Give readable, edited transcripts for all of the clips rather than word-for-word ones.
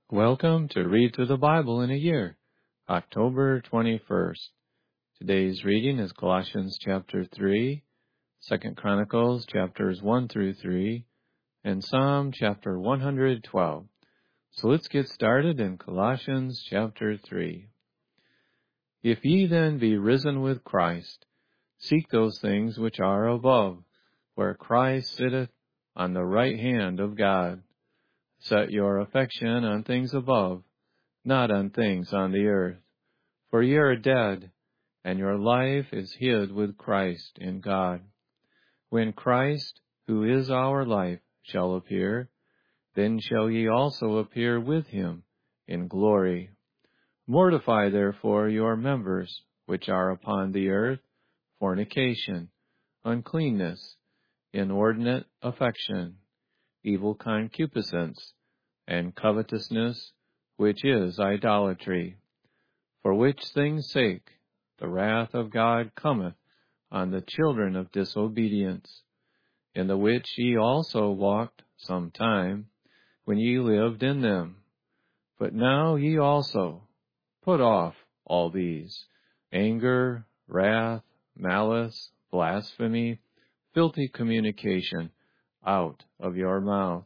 Welcome to Read Through the Bible in a Year, October 21st. Today's reading is Colossians chapter 3, 2 Chronicles chapters 1 through 3, and Psalm chapter 112. So let's get started in Colossians chapter 3. If ye then be risen with Christ, seek those things which are above, where Christ sitteth on the right hand of God. Set your affection on things above, not on things on the earth. For ye are dead, and your life is hid with Christ in God. When Christ, who is our life, shall appear, then shall ye also appear with him in glory. Mortify therefore your members which are upon the earth, fornication, uncleanness, inordinate affection, evil concupiscence, and covetousness, which is idolatry. For which things' sake the wrath of God cometh on the children of disobedience, in the which ye also walked some time, when ye lived in them. But now ye also put off all these: anger, wrath, malice, blasphemy, filthy communication out of your mouth.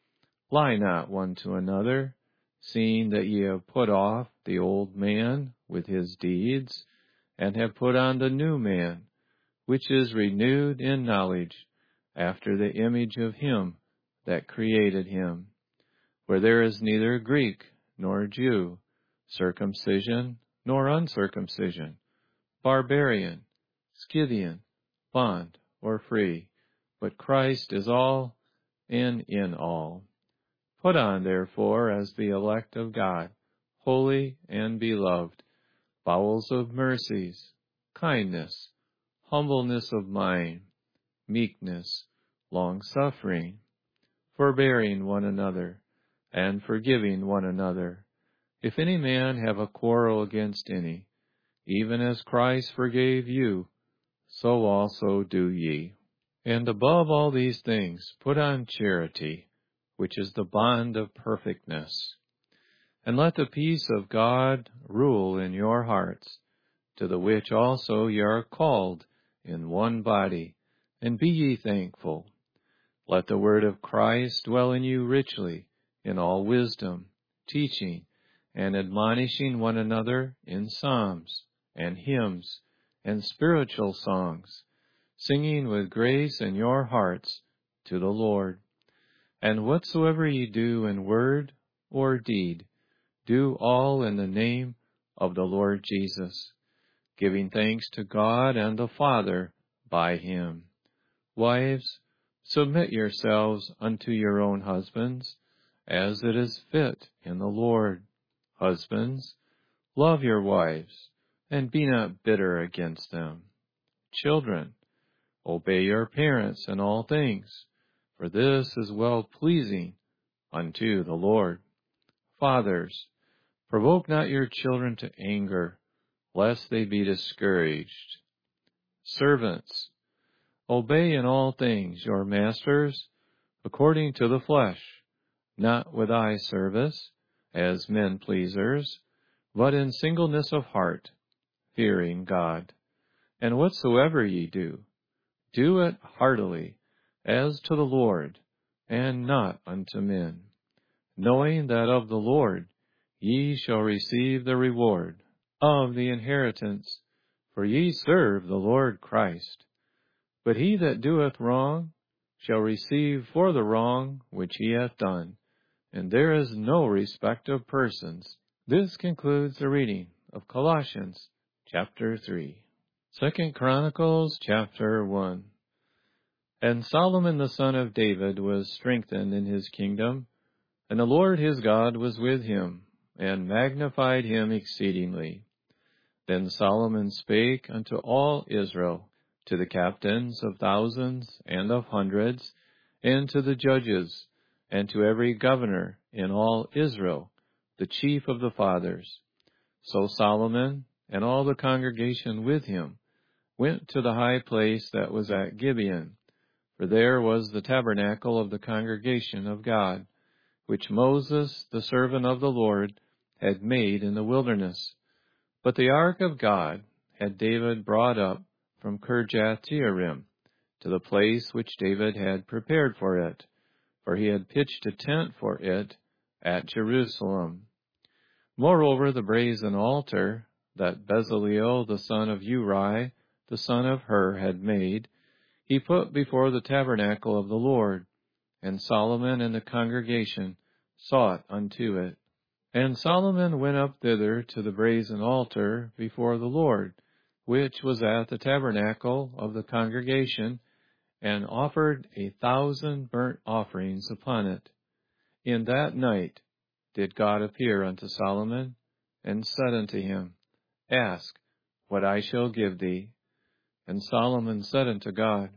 Lie not one to another, seeing that ye have put off the old man with his deeds, and have put on the new man, which is renewed in knowledge, after the image of him that created him, where there is neither Greek nor Jew, circumcision nor uncircumcision, barbarian, Scythian, bond or free, but Christ is all and in all. Put on, therefore, as the elect of God, holy and beloved, bowels of mercies, kindness, humbleness of mind, meekness, long-suffering, forbearing one another, and forgiving one another. If any man have a quarrel against any, even as Christ forgave you, so also do ye. And above all these things put on charity, which is the bond of perfectness. And let the peace of God rule in your hearts, to the which also ye are called in one body, and be ye thankful. Let the word of Christ dwell in you richly, in all wisdom, teaching and admonishing one another in psalms and hymns and spiritual songs, singing with grace in your hearts to the Lord. And whatsoever ye do in word or deed, do all in the name of the Lord Jesus, giving thanks to God and the Father by him. Wives, submit yourselves unto your own husbands, as it is fit in the Lord. Husbands, love your wives, and be not bitter against them. Children, obey your parents in all things, for this is well-pleasing unto the Lord. Fathers, provoke not your children to anger, lest they be discouraged. Servants, obey in all things your masters, according to the flesh, not with eye service, as men pleasers, but in singleness of heart, fearing God. And whatsoever ye do, do it heartily, as to the Lord, and not unto men, knowing that of the Lord ye shall receive the reward of the inheritance, for ye serve the Lord Christ. But he that doeth wrong shall receive for the wrong which he hath done, and there is no respect of persons. This concludes the reading of Colossians chapter 3. 2 Chronicles chapter 1. And Solomon the son of David was strengthened in his kingdom, and the Lord his God was with him, and magnified him exceedingly. Then Solomon spake unto all Israel, to the captains of thousands and of hundreds, and to the judges, and to every governor in all Israel, the chief of the fathers. So Solomon and all the congregation with him went to the high place that was at Gibeon, for there was the tabernacle of the congregation of God, which Moses, the servant of the Lord, had made in the wilderness. But the ark of God had David brought up from Kirjath-jearim to the place which David had prepared for it, for he had pitched a tent for it at Jerusalem. Moreover, the brazen altar that Bezaleel the son of Uri, the son of Hur, had made, he put before the tabernacle of the Lord, and Solomon and the congregation sought unto it. And Solomon went up thither to the brazen altar before the Lord, which was at the tabernacle of the congregation, and offered 1,000 burnt offerings upon it. In that night did God appear unto Solomon, and said unto him, Ask what I shall give thee. And Solomon said unto God,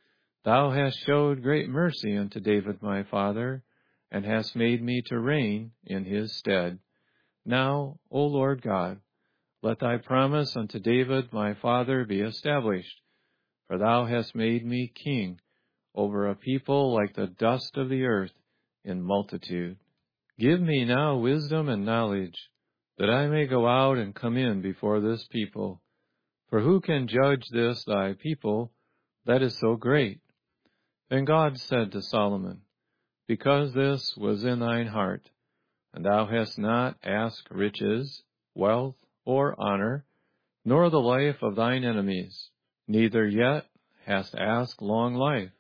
Thou hast showed great mercy unto David my father, and hast made me to reign in his stead. Now, O Lord God, let thy promise unto David my father be established, for thou hast made me king over a people like the dust of the earth in multitude. Give me now wisdom and knowledge, that I may go out and come in before this people. For who can judge this thy people that is so great? Then God said to Solomon, Because this was in thine heart, and thou hast not asked riches, wealth, or honor, nor the life of thine enemies, neither yet hast asked long life,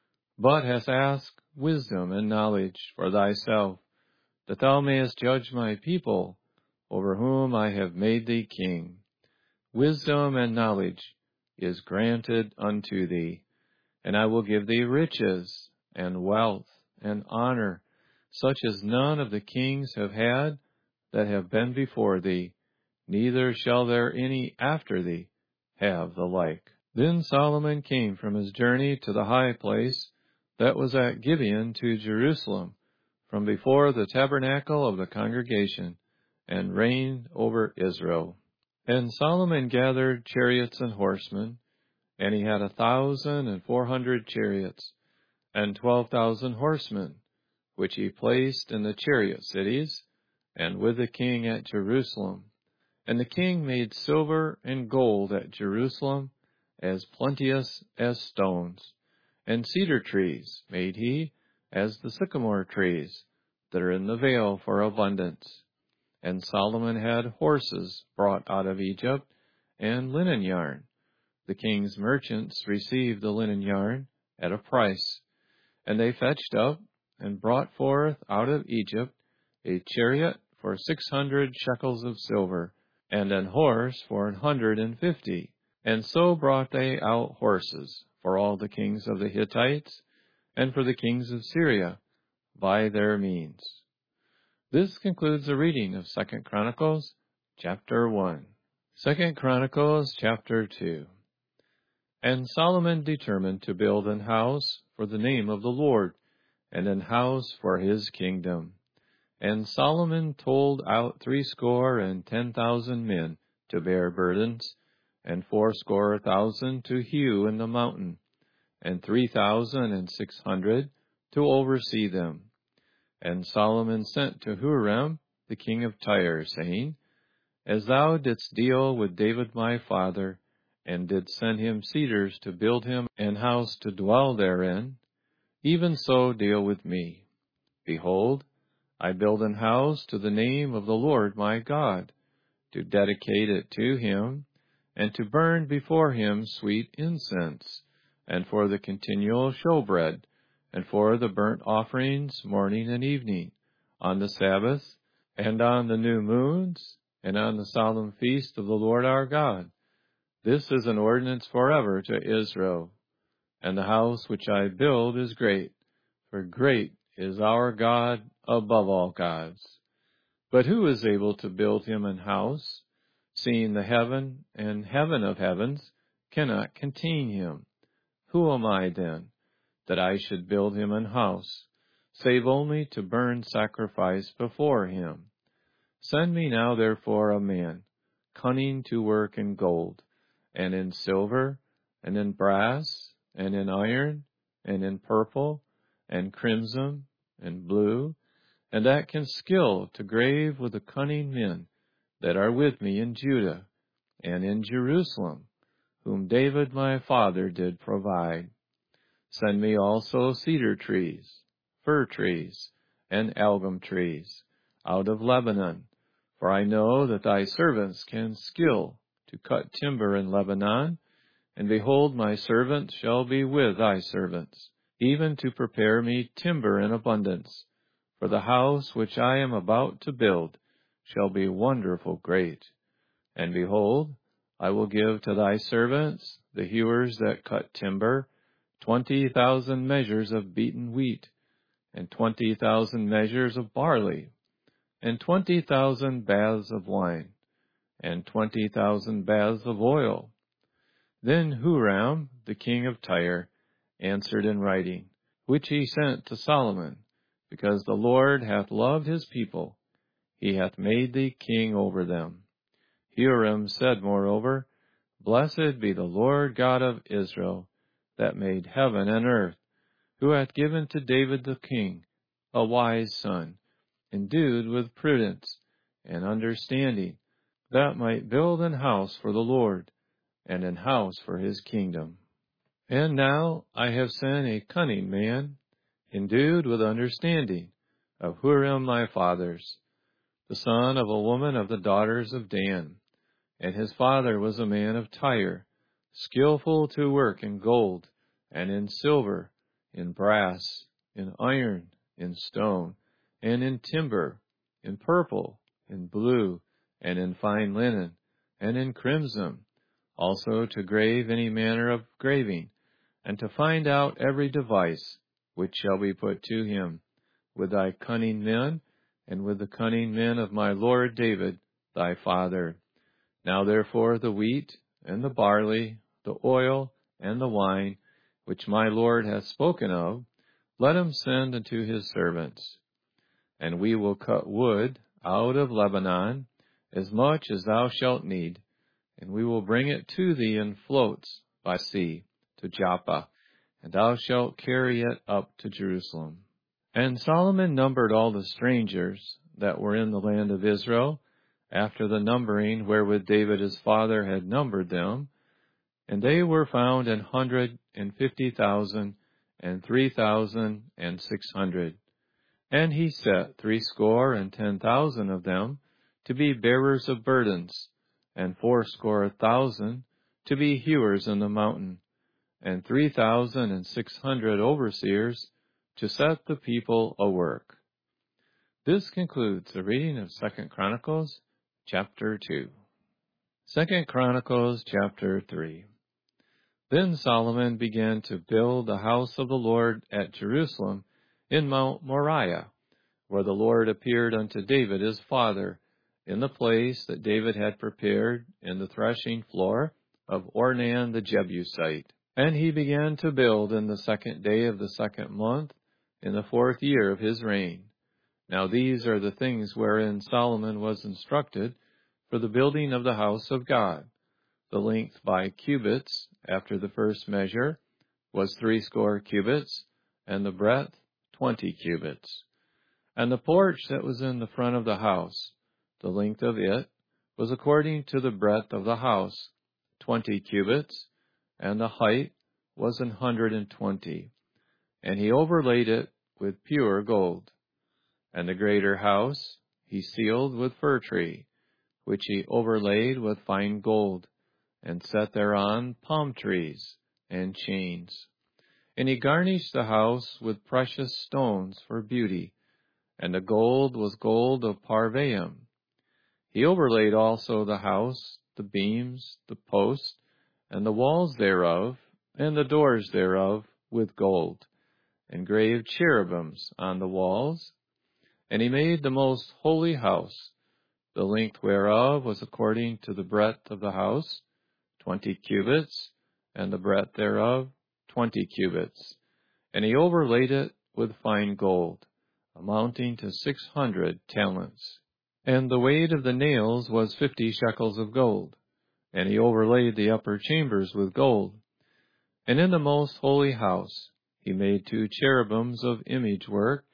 but hast asked wisdom and knowledge for thyself, that thou mayest judge my people, over whom I have made thee king. Wisdom and knowledge is granted unto thee, and I will give thee riches, and wealth, and honor, such as none of the kings have had that have been before thee, neither shall there any after thee have the like. Then Solomon came from his journey to the high place that was at Gibeon to Jerusalem, from before the tabernacle of the congregation, and reigned over Israel. And Solomon gathered chariots and horsemen, and he had 1,400 chariots, and 12,000 horsemen, which he placed in the chariot cities, and with the king at Jerusalem. And the king made silver and gold at Jerusalem as plenteous as stones, and cedar trees made he as the sycamore trees that are in the vale for abundance. And Solomon had horses brought out of Egypt, and linen yarn. The king's merchants received the linen yarn at a price, and they fetched up and brought forth out of Egypt a chariot for 600 shekels of silver, and an horse for 150. And so brought they out horses for all the kings of the Hittites, and for the kings of Syria, by their means. This concludes the reading of 2 Chronicles, chapter 1. 2 Chronicles, chapter 2. And Solomon determined to build an house for the name of the Lord, and an house for his kingdom. And Solomon told out 70,000 men to bear burdens, and 80,000 to hew in the mountain, and 3,600 to oversee them. And Solomon sent to Huram, the king of Tyre, saying, As thou didst deal with David my father, and didst send him cedars to build him an house to dwell therein, even so deal with me. Behold, I build an house to the name of the Lord my God, to dedicate it to him, and to burn before him sweet incense, and for the continual showbread, and for the burnt offerings morning and evening, on the Sabbath, and on the new moons, and on the solemn feast of the Lord our God. This is an ordinance forever to Israel. And the house which I build is great, for great is our God above all gods. But who is able to build him an house, seeing the heaven and heaven of heavens cannot contain him? Who am I then, that I should build him an house, save only to burn sacrifice before him? Send me now therefore a man, cunning to work in gold, and in silver, and in brass, and in iron, and in purple, and crimson, and blue, and that can skill to grave with the cunning men that are with me in Judah and in Jerusalem, whom David my father did provide. Send me also cedar trees, fir trees, and algum trees, out of Lebanon, for I know that thy servants can skill to cut timber in Lebanon, and behold, my servant shall be with thy servants, even to prepare me timber in abundance, for the house which I am about to build shall be wonderful great. And behold, I will give to thy servants, the hewers that cut timber, 20,000 measures of beaten wheat, and 20,000 measures of barley, and 20,000 baths of wine, and 20,000 baths of oil. Then Huram, the king of Tyre, answered in writing, which he sent to Solomon, because the Lord hath loved his people, he hath made thee king over them. Huram said moreover, Blessed be the Lord God of Israel, that made heaven and earth, who hath given to David the king a wise son, endued with prudence and understanding, that might build an house for the Lord, and an house for his kingdom. And now I have sent a cunning man, endued with understanding, of Huram my father's, the son of a woman of the daughters of Dan. And his father was a man of Tyre, skillful to work in gold, and in silver, in brass, in iron, in stone, and in timber, in purple, in blue, and in fine linen, and in crimson, also to grave any manner of graving, and to find out every device which shall be put to him, with thy cunning men, and with the cunning men of my lord David, thy father. Now therefore the wheat, and the barley, the oil, and the wine, which my Lord hath spoken of, let him send unto his servants. And we will cut wood out of Lebanon, as much as thou shalt need, and we will bring it to thee in floats by sea to Joppa, and thou shalt carry it up to Jerusalem. And Solomon numbered all the strangers that were in the land of Israel, after the numbering wherewith David his father had numbered them, and they were found 150,000 and 3,600. And he set 70,000 of them to be bearers of burdens, and 80,000 to be hewers in the mountain, and 3,600 overseers to set the people a work. This concludes the reading of 2 Chronicles chapter 2. 2 Chronicles chapter 3. Then Solomon began to build the house of the Lord at Jerusalem in Mount Moriah, where the Lord appeared unto David his father, in the place that David had prepared in the threshing floor of Ornan the Jebusite. And he began to build in the 2nd day of the 2nd month, in the 4th year of his reign. Now these are the things wherein Solomon was instructed for the building of the house of God. The length by cubits, after the first measure, was 80 cubits, and the breadth 20 cubits. And the porch that was in the front of the house, the length of it was according to the breadth of the house, 20 cubits, and the height was 120. And he overlaid it with pure gold. And the greater house he sealed with fir tree, which he overlaid with fine gold, and set thereon palm trees and chains. And he garnished the house with precious stones for beauty, and the gold was gold of Parvaim. He overlaid also the house, the beams, the posts, and the walls thereof, and the doors thereof with gold, and graved cherubims on the walls. And he made the most holy house, the length whereof was according to the breadth of the house, 20 cubits, and the breadth thereof 20 cubits. And he overlaid it with fine gold, amounting to 600 talents. And the weight of the nails was 50 shekels of gold. And he overlaid the upper chambers with gold. And in the most holy house he made 2 cherubims of image work,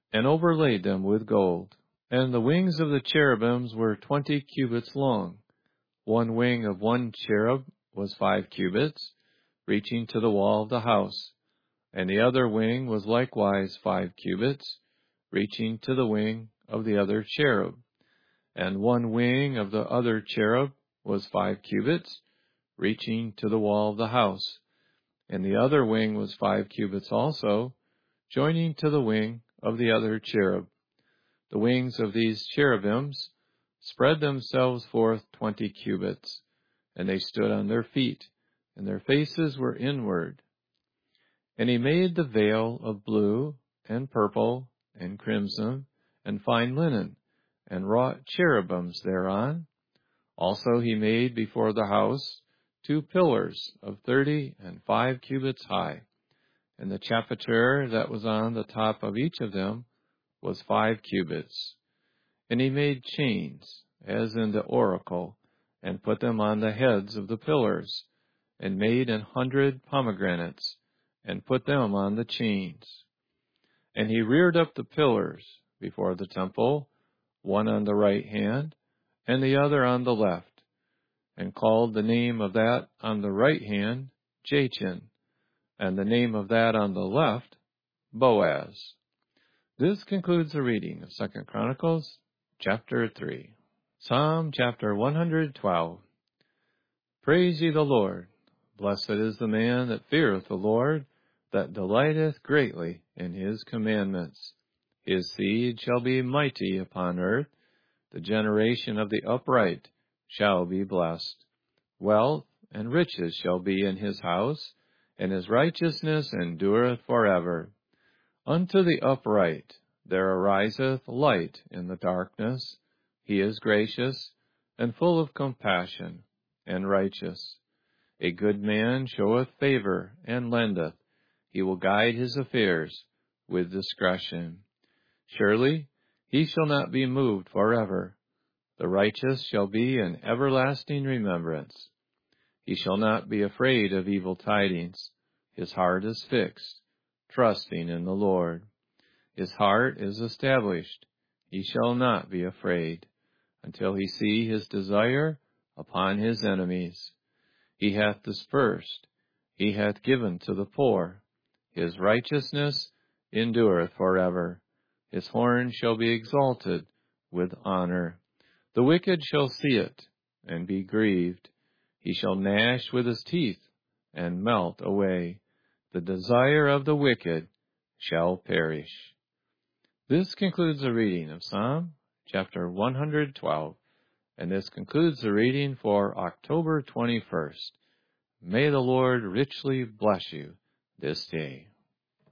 and overlaid them with gold. And the wings of the cherubims were 20 cubits long. One wing of one cherub was 5 cubits, reaching to the wall of the house, and the other wing was likewise 5 cubits, reaching to the wing of the other cherub. And one wing of the other cherub was 5 cubits, reaching to the wall of the house, and the other wing was 5 cubits also, joining to the wing of the other cherub. The wings of these cherubims spread themselves forth 20 cubits, and they stood on their feet, and their faces were inward. And he made the veil of blue, and purple, and crimson, and fine linen, and wrought cherubims thereon. Also he made before the house 2 pillars of 30 and 5 cubits high, and the chapiter that was on the top of each of them was 5 cubits. And he made chains, as in the oracle, and put them on the heads of the pillars, and made 100 pomegranates, and put them on the chains. And he reared up the pillars before the temple, one on the right hand, and the other on the left, and called the name of that on the right hand Jachin, and the name of that on the left Boaz. This concludes the reading of 2 Chronicles, chapter 3. Psalm chapter 112. Praise ye the Lord. Blessed is the man that feareth the Lord, that delighteth greatly in his commandments. His seed shall be mighty upon earth. The generation of the upright shall be blessed. Wealth and riches shall be in his house, and his righteousness endureth forever. Unto the upright there ariseth light in the darkness. He is gracious, and full of compassion, and righteous. A good man showeth favor, and lendeth. He will guide his affairs with discretion. Surely he shall not be moved forever. The righteous shall be in everlasting remembrance. He shall not be afraid of evil tidings. His heart is fixed, trusting in the Lord. His heart is established. He shall not be afraid, until he see his desire upon his enemies. He hath dispersed, he hath given to the poor. His righteousness endureth forever. His horn shall be exalted with honor. The wicked shall see it, and be grieved. He shall gnash with his teeth, and melt away. The desire of the wicked shall perish. This concludes the reading of Psalm chapter 112, and this concludes the reading for October 21st. May the Lord richly bless you this day.